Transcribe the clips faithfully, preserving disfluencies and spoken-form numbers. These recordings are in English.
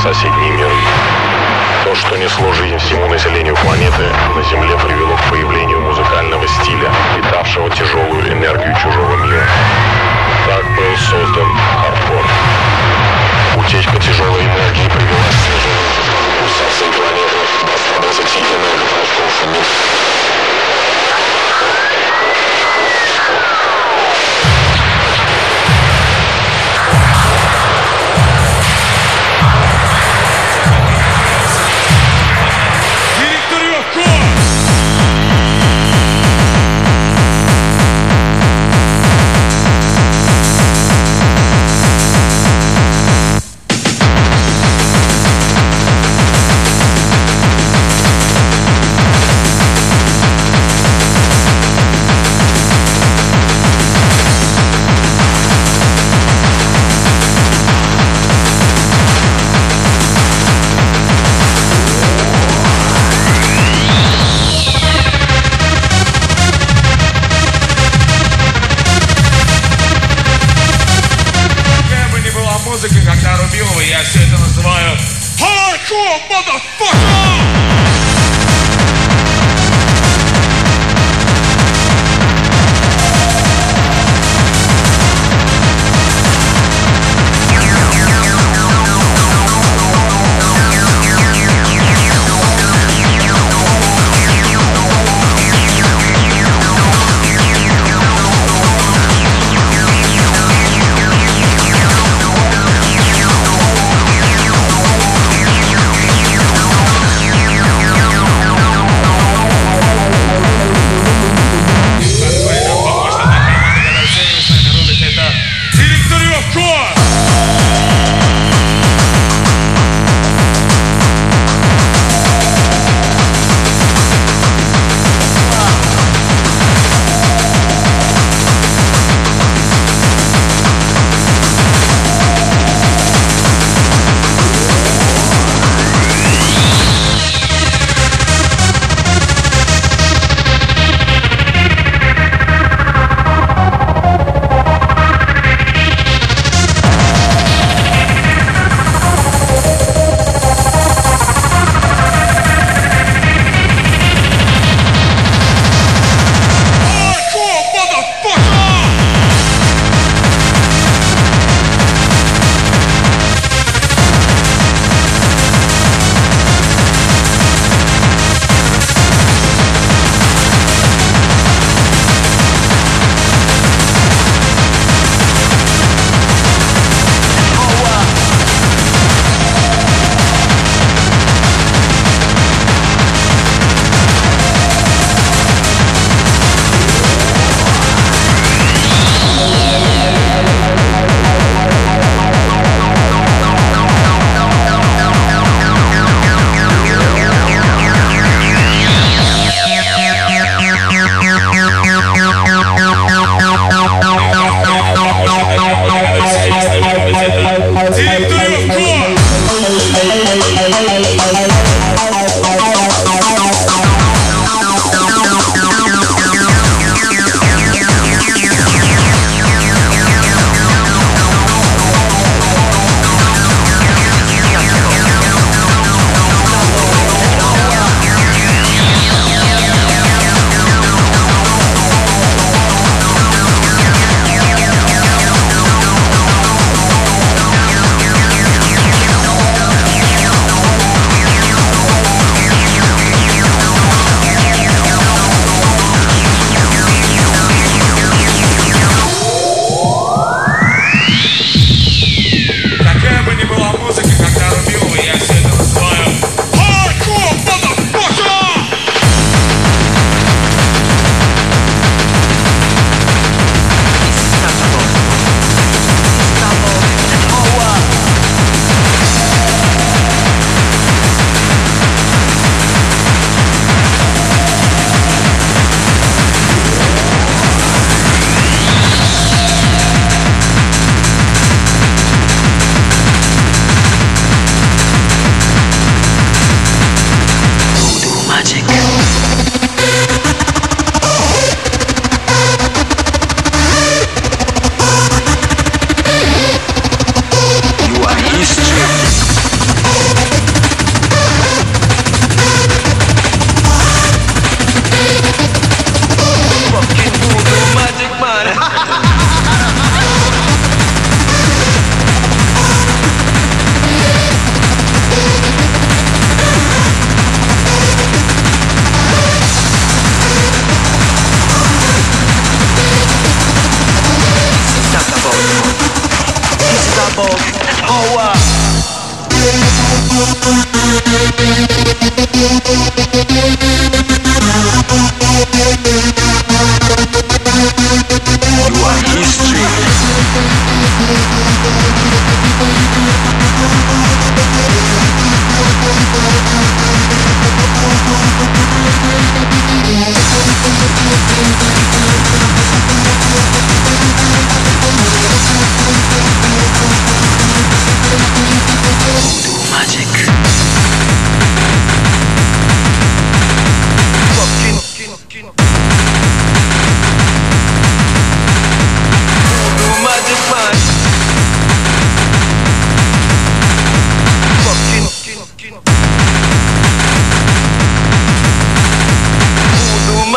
соседние миры. То, что несло жизнь всему населению планеты, на Земле привело к появлению музыкального стиля, питавшего тяжелую энергию чужого мира. Так был создан хардкор. Утечка тяжелой энергии привела к снижению пульсации планеты до двадцати энергоположков в минуту. Директор Йокко!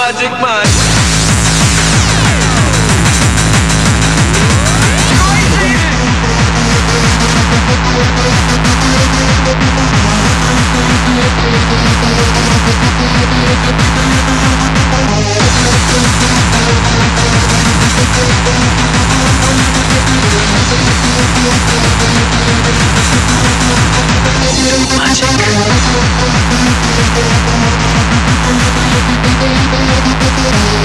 Magic Man. Magic.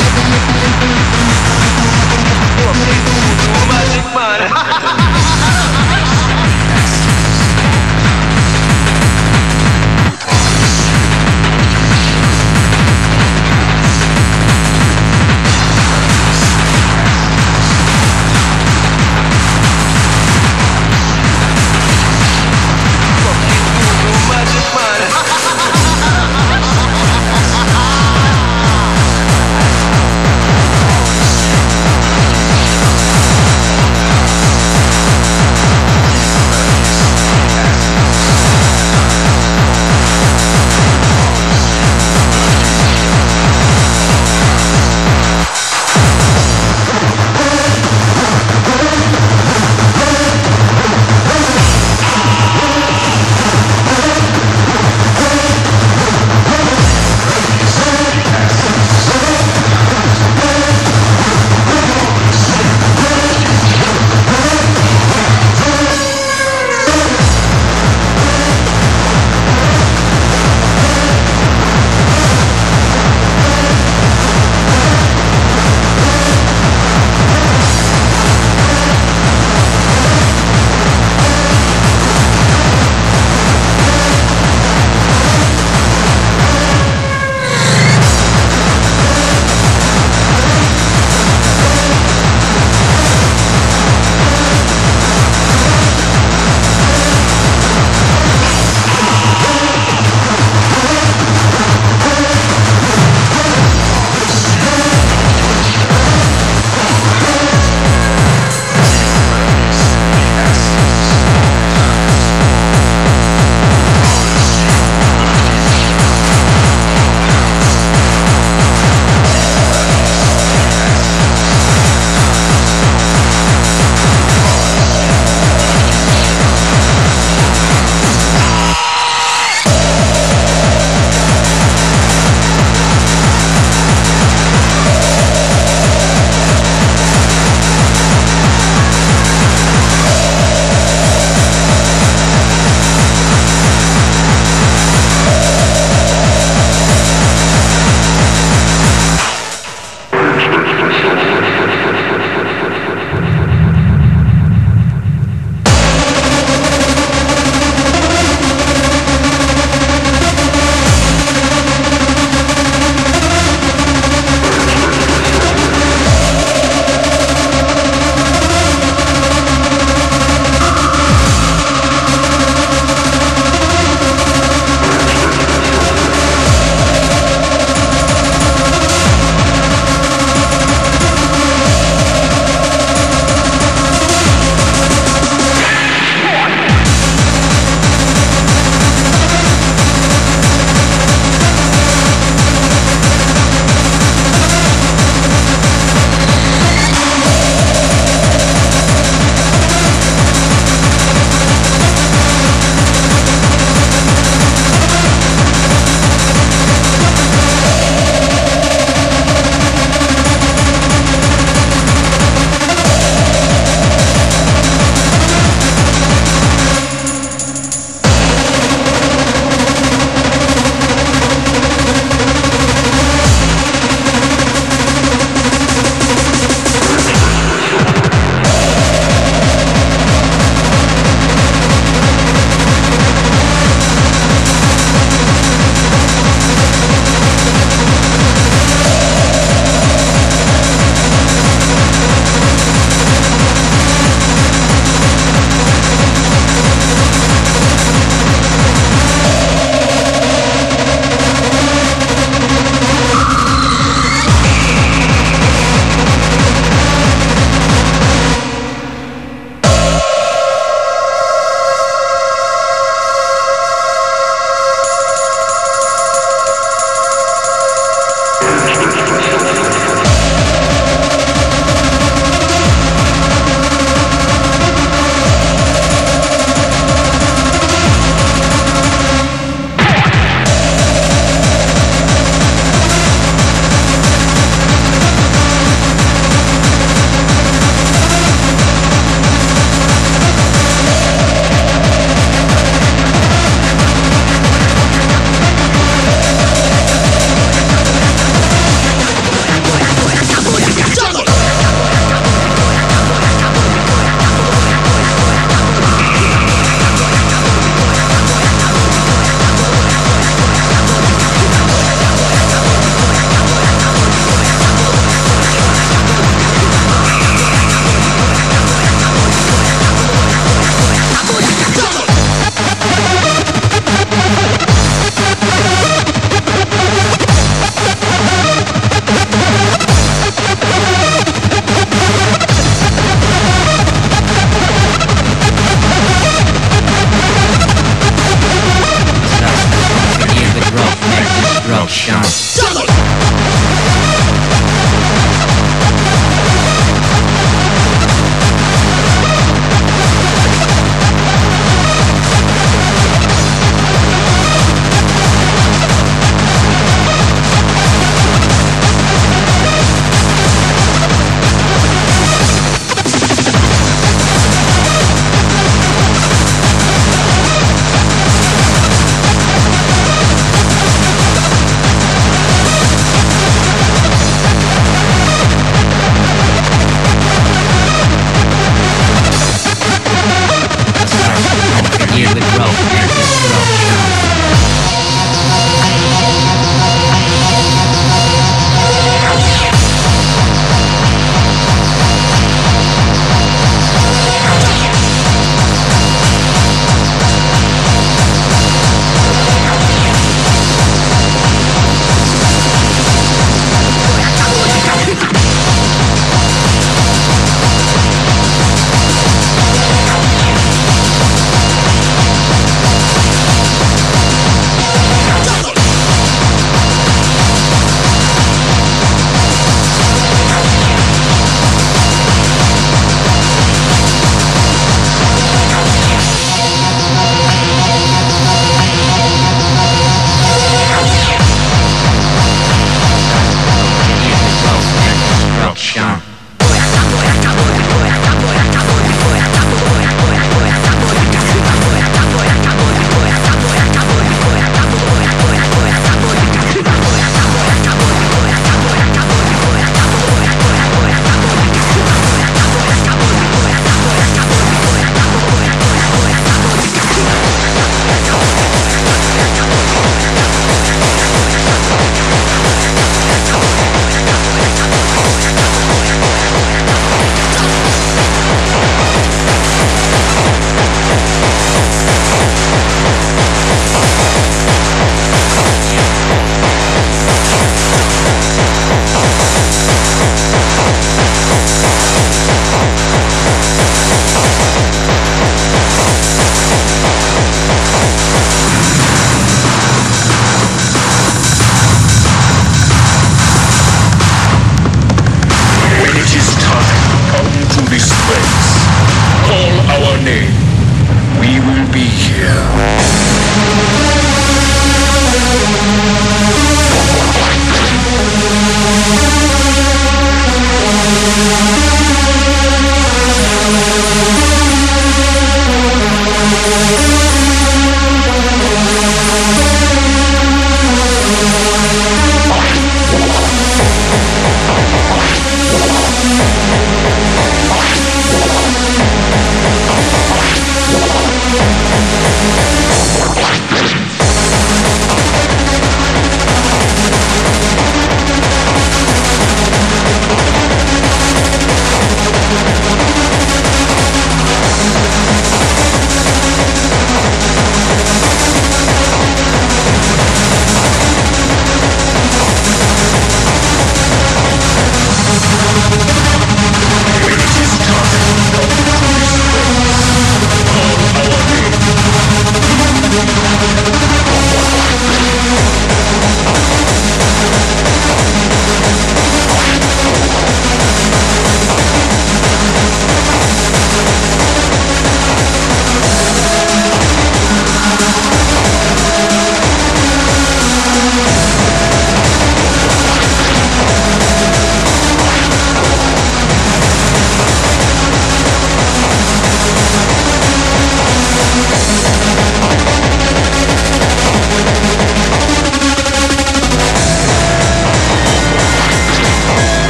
Corruption.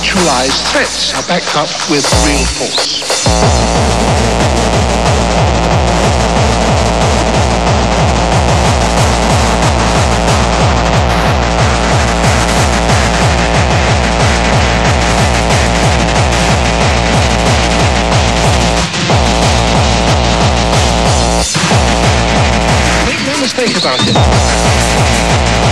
actualized threats are backed up with real force. Make no mistake about it.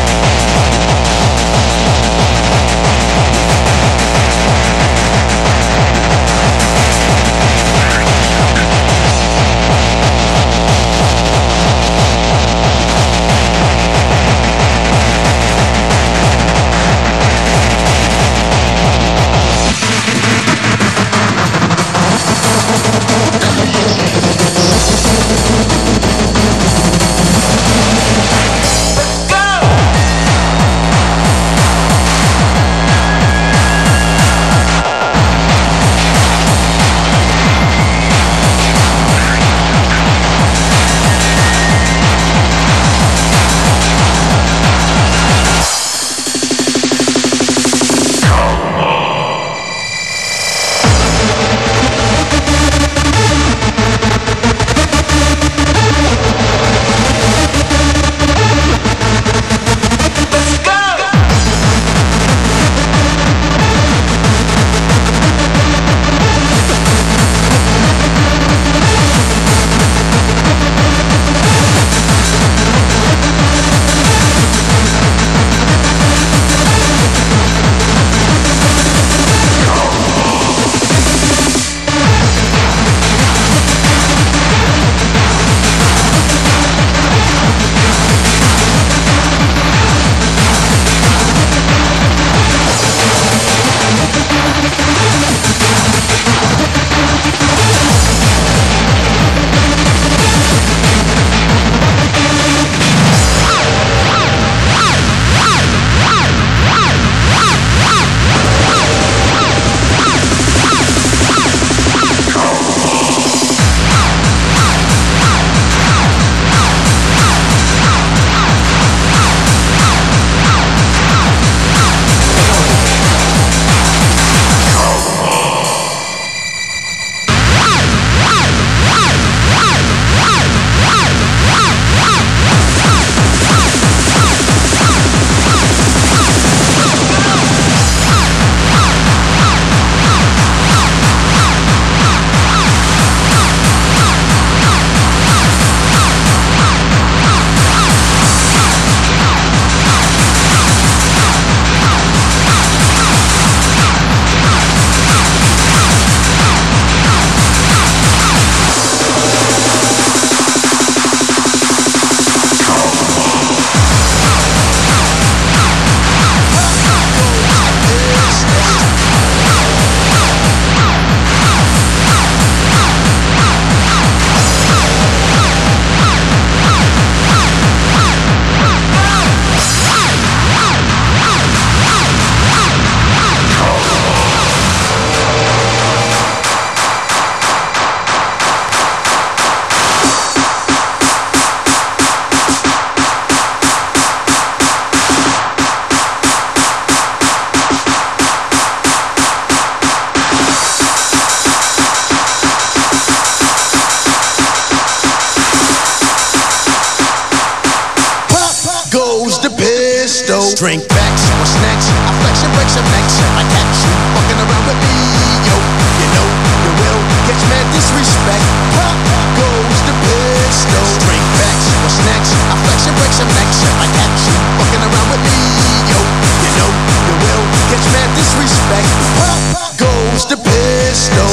Drink backs or snacks, I flex and break some necks. I catch you fucking around with me, yo. You know you will catch mad disrespect. Pop goes the pistol. Drink backs or snacks, I flex and break some necks. I catch you fucking around with me, yo. You know you will catch mad disrespect. Pop goes the pistol.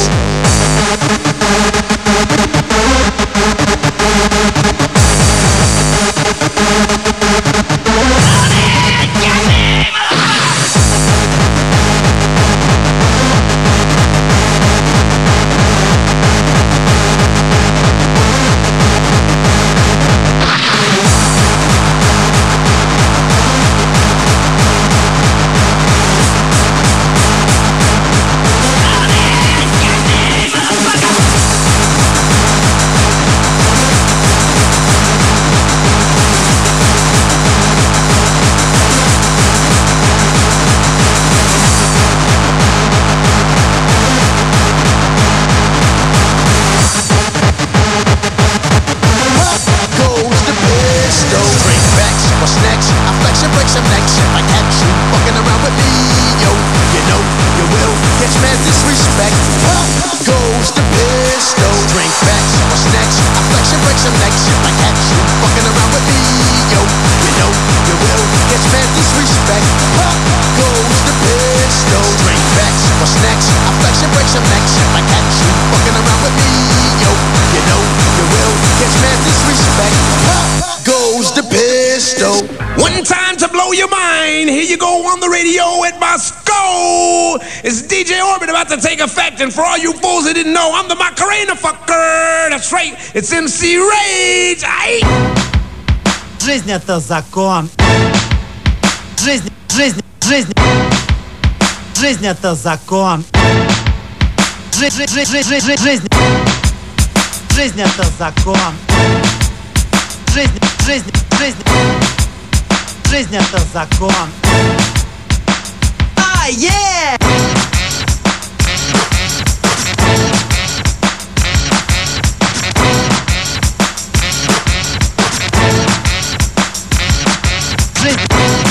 flex and break some necks if I catch you fucking around with me, yo. You know you will catch mad disrespect. Pop goes the pistol. Drink backs or snacks. I flex and break some necks if I catch you fucking around with me, yo. You know you will catch mad disrespect. Pop goes the pistol. Drink backs or snacks. I flex and break some necks if I catch you fucking around with me, yo. You know you will catch mad disrespect. Pop goes the pistol. One time to blow your mind. Here you go on the radio at Moscow. It's D J Orbit about to take effect. And for all you fools that didn't know, I'm the Macarena fucker. That's right, it's M C Rage. Aye. Жизнь это закон. Жизнь, жизнь, жизнь. Жизнь это закон. Жизнь, жизнь, жизнь, жизнь, жизнь. Жизнь это закон. Жизнь, жизнь, жизнь. Жизнь это закон. А, е! Жизнь.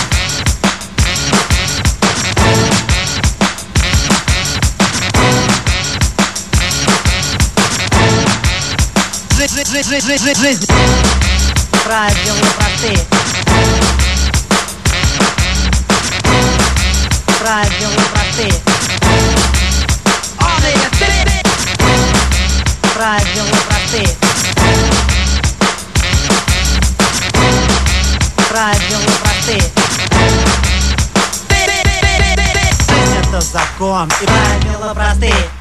Жизнь, жизнь, жизнь, жизнь, жизнь. Правила простые. Правила простые. Правила простые. Правила простые. Жизнь это закон и правила простые.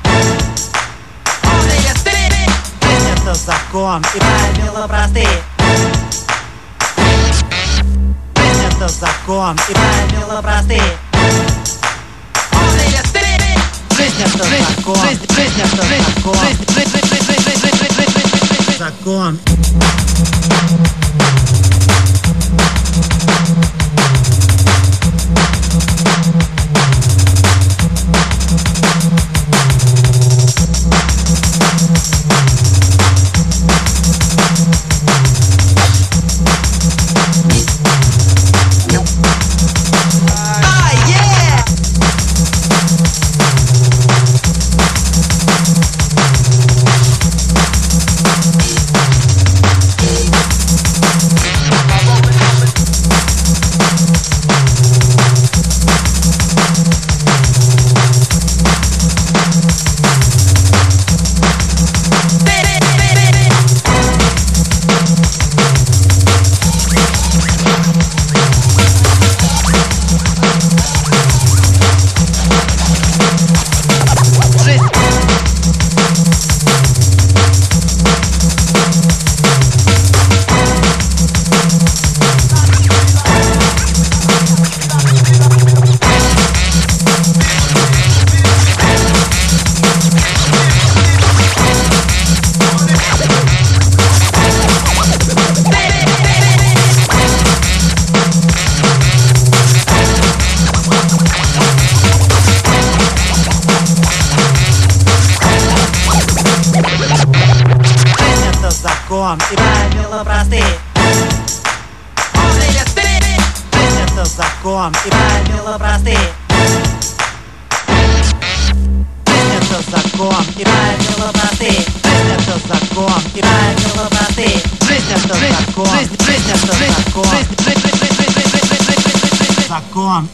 Жизнь это закон и правила простые. Жизнь это закон и правила простые. Жизнь это закон. Жизнь это закон. Закон. И правила простые. Жизнь это закон и правила простые. Жизнь это закон и правила простые. Жизнь это закон и правила простые. Жизнь это закон. Жизнь это закон. Закон.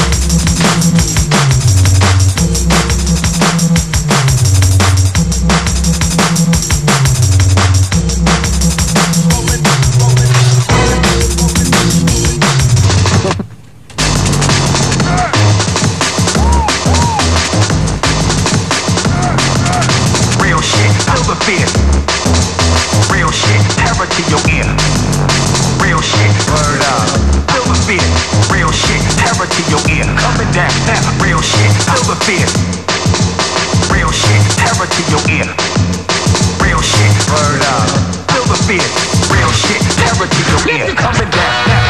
Fear. Real shit, terror to your ear. Real shit, word up. Feel the fear. Real shit, terror to your ear. Coming down, now. Real shit, feel the fear. Real shit, terror to your ear. Real shit, word up. Feel the fear. Real shit, terror to your ear. Coming down, now.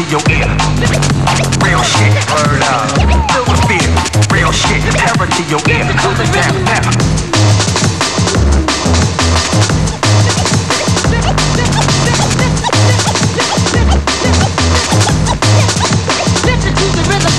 your ear. Real shit, word up. Feel the fear. Real shit, terror to your ear. Coming down now. Listen to the rhythm.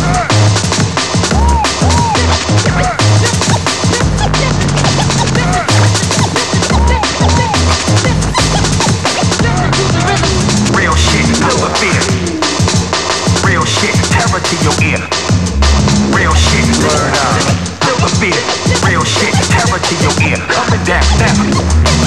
Real shit, feel the fear. Real shit, terror to your ear. Real shit, word up. Feel the fear. Real shit, terror to your ear. Coming down now.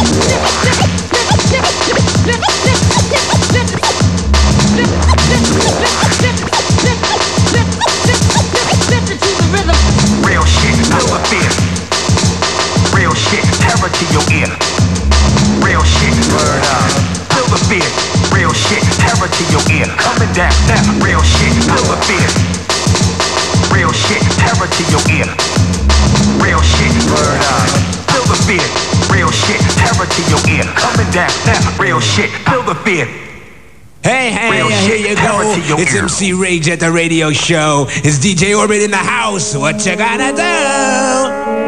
Real shit, feel the fear. Real shit, terror to your ear. Real shit, word up. Feel the fear. Real shit, terror to your ear. Coming down now. Real shit, feel the fear. Real shit, terror to your ear. Real shit, word up. Feel the fear. Real shit, terror to your ear. Coming down now. Real shit, feel the fear. Hey, hey, Real here shit, you terror go. to your It's ear. M C Rage at the radio show. It's D J Orbit in the house. What you gonna do?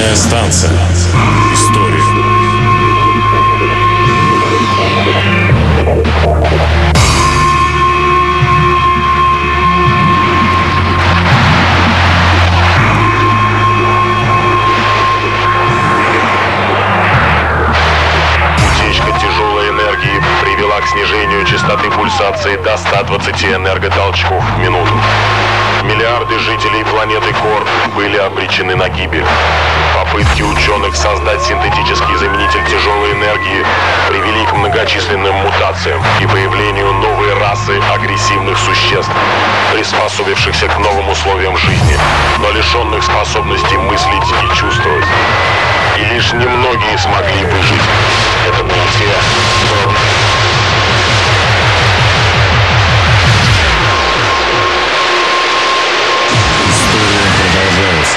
Экспериментальная станция. История. К снижению частоты пульсации до ста двадцати энерготолчков в минуту. Миллиарды жителей планеты Корт были обречены на гибель. Попытки ученых создать синтетический заменитель тяжелой энергии привели к многочисленным мутациям и появлению новой расы агрессивных существ, приспособившихся к новым условиям жизни, но лишенных способности мыслить и чувствовать. И лишь немногие смогли выжить. Это были те, кто... История продолжается.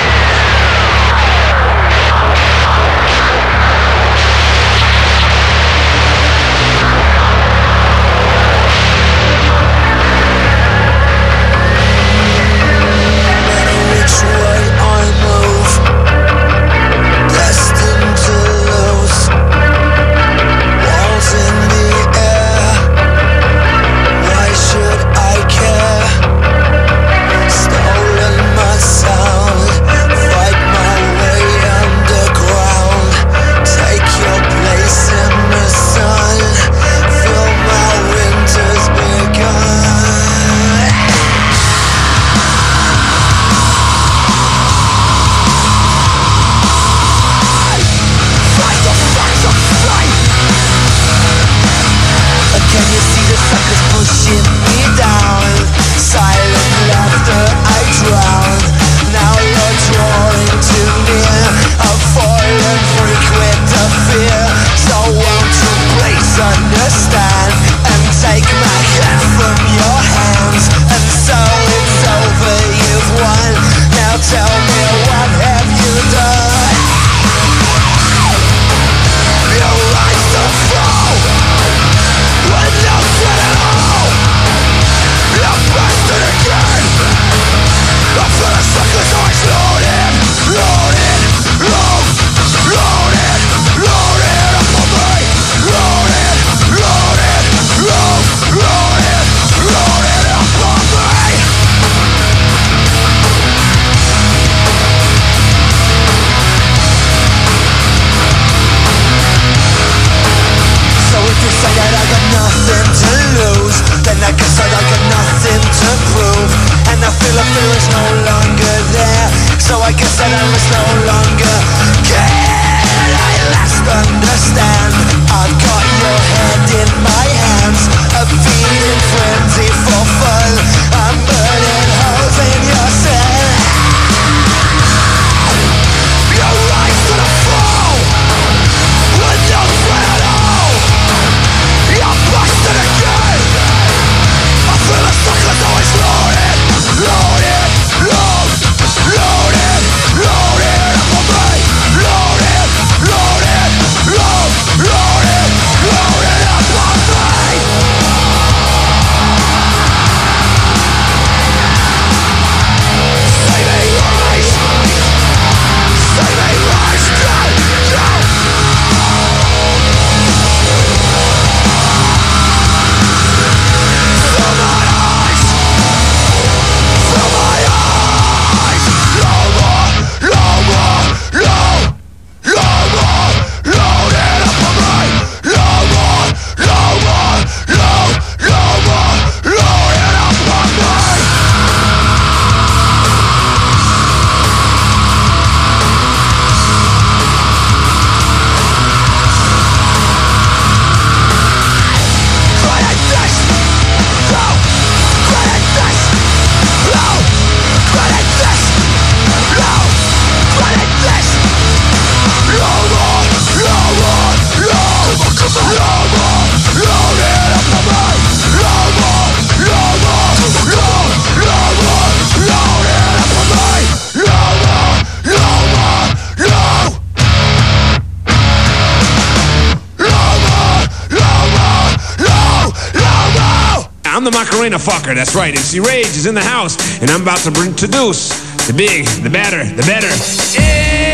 I'm the Macarena fucker, that's right. M C Rage is in the house, and I'm about to introduce the big, the better, the better. Hey!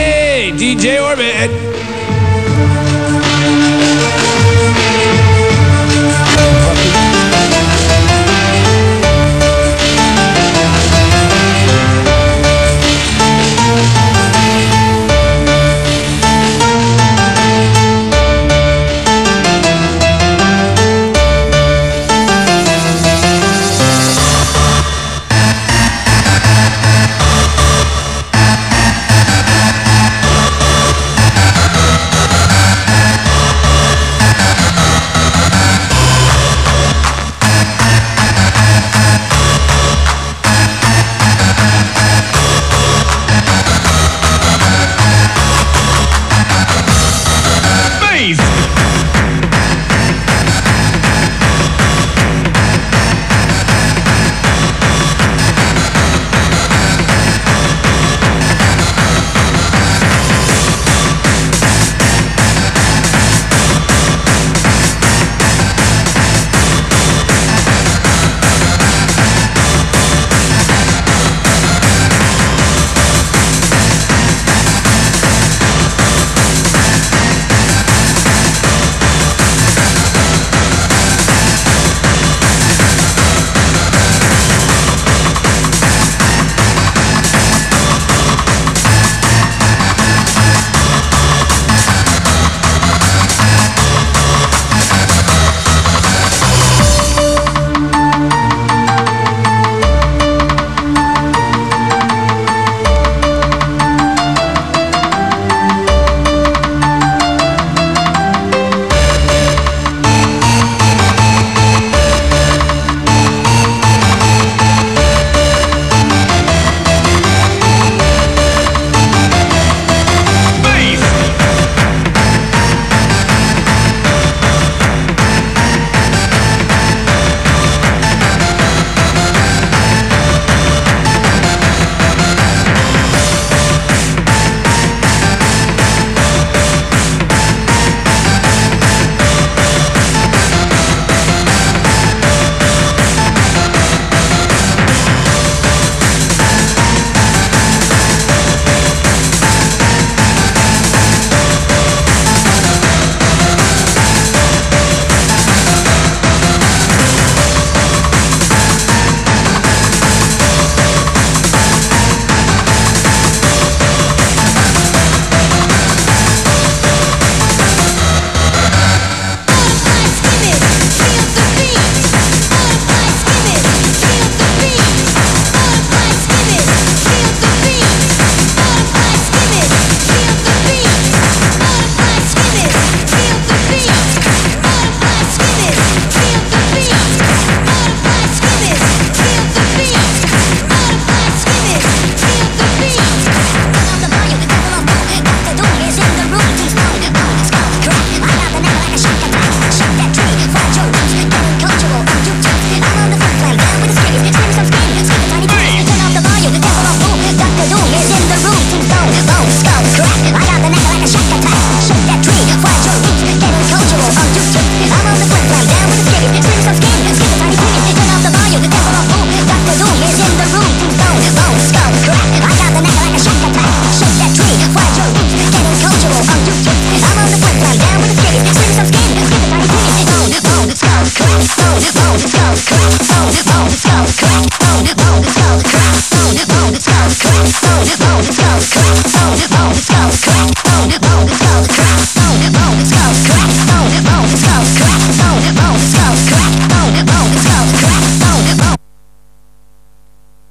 D J Orbit.